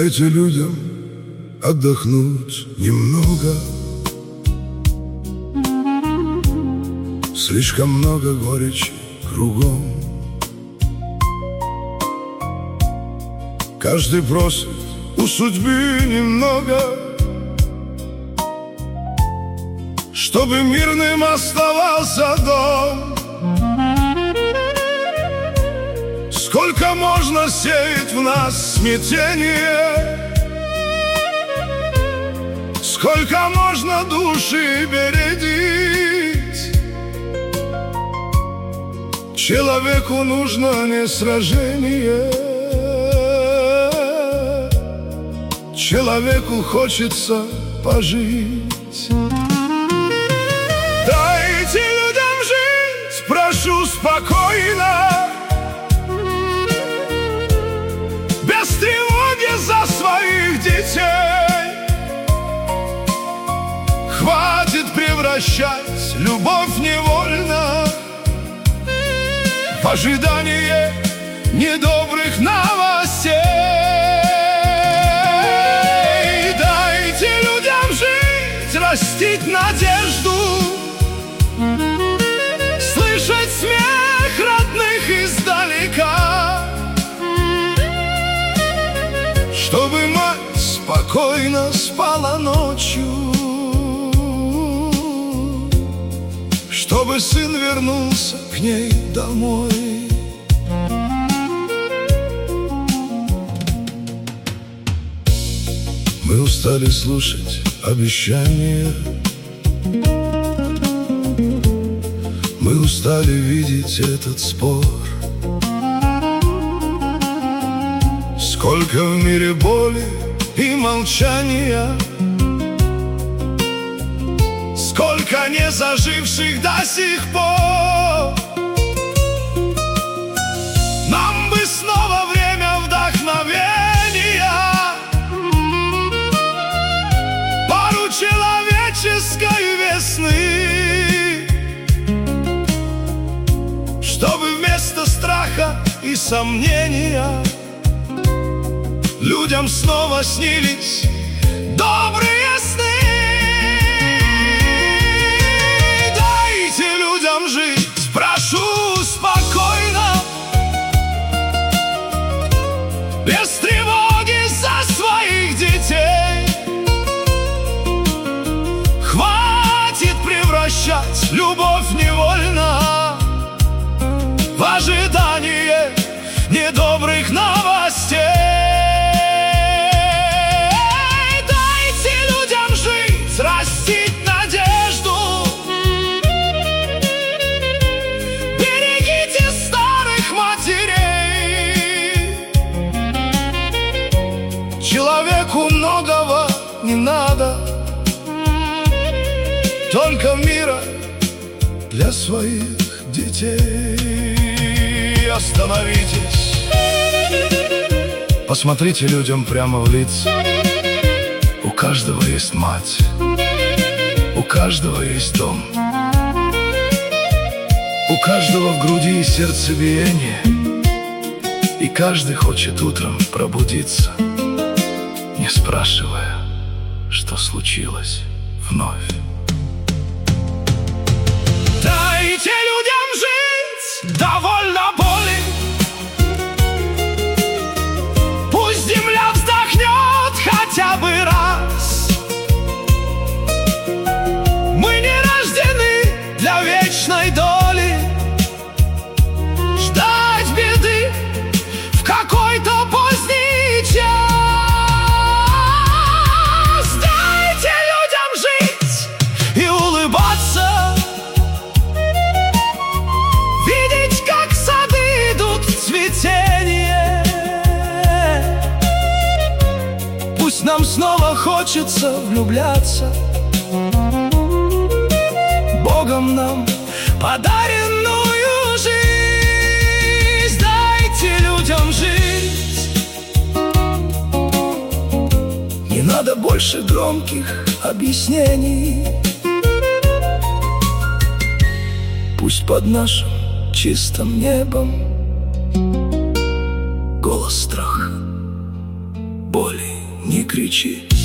Дайте людям отдохнуть немного. Слишком много горечи кругом. Каждый просит у судьбы немного, чтобы мирным оставался дом. Сколько можно сеять в нас смятение, сколько можно души бередить. Человеку нужно не сражение, человеку хочется пожить. Дайте людям жить, прошу спокойно, без тревоги за своих детей. Хватит превращать любовь невольно в ожидание недобрых новостей. Дайте людям жить, растить надежду, слышать смех родных издалека, чтобы мать спокойно спала ночью, чтобы сын вернулся к ней домой. Мы устали слушать обещания, мы устали видеть этот спор. Сколько в мире боли и молчания, сколько не заживших до сих пор. Нам бы снова время вдохновения, пару человеческой весны, чтобы вместо страха и сомнения людям снова снились добрые сны. Дайте людям жить, прошу спокойно, без тревоги за своих детей. Хватит превращать любовь невольно в ожидание недобрых новостей. Человеку многого не надо, только мира для своих детей. Остановитесь, посмотрите людям прямо в лица. У каждого есть мать, у каждого есть дом, у каждого в груди сердцебиение, и каждый хочет утром пробудиться, не спрашивая, что случилось вновь. Дайте людям жить, довольно боли, пусть земля вздохнет хотя бы раз. Мы не рождены для вечной доли, ждать беды в какой-то поздний час. Пусть нам снова хочется влюбляться, Богом нам подаренную жизнь. Дайте людям жить, не надо больше громких объяснений. Пусть под нашим чистым небом голос страха, боли кричи.